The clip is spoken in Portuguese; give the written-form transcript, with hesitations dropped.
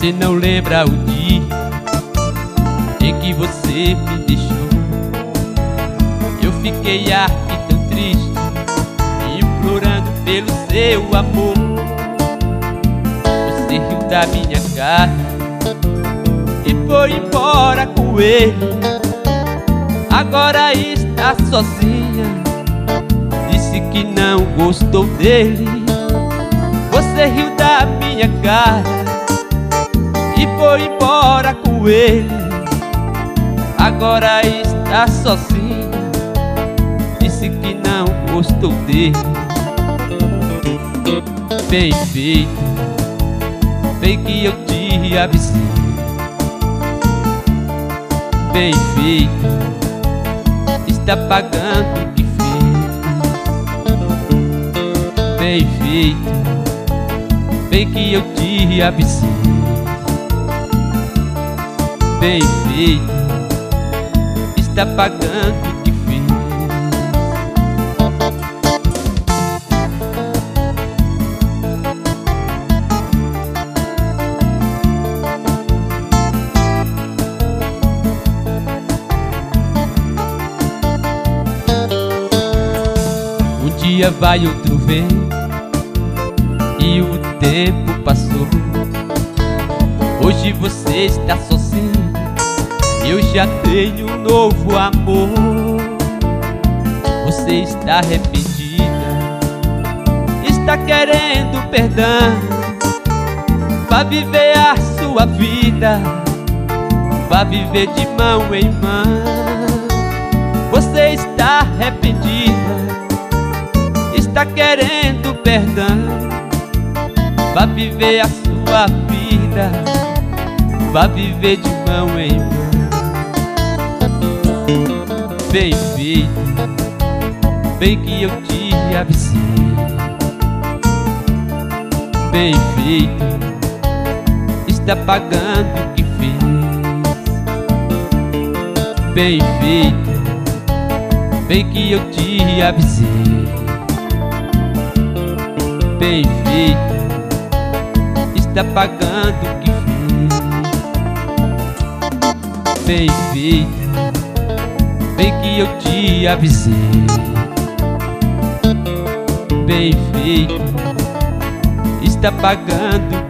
Você não lembra o dia em que você me deixou? Eu fiquei aqui tão triste, implorando pelo seu amor. Você riu da minha cara e foi embora com ele. Agora está sozinha, disse que não gostou dele. Você riu da minha cara e foi embora com ele. Agora está sozinha, disse que não gostou dele. Bem feito, bem que eu te avisei. Bem feito, está pagando o que fez. Bem feito, bem que eu te avisei. Bem feito, está pagando o que fez. Um dia vai, outro vem, e o tempo passou. Hoje você está sozinho, eu já tenho um novo amor. Você está arrependida, está querendo perdão. Vá viver a sua vida, vá viver de mão em mão. Você está arrependida, está querendo perdão. Vá viver a sua vida, vá viver de mão em mão. Bem feito, bem que eu te avisei. Bem feito, está pagando o que fez. Bem feito, bem que eu te avisei. Bem feito, está pagando o que fez. Bem feito, bem que eu te avisei. Bem feito, está pagando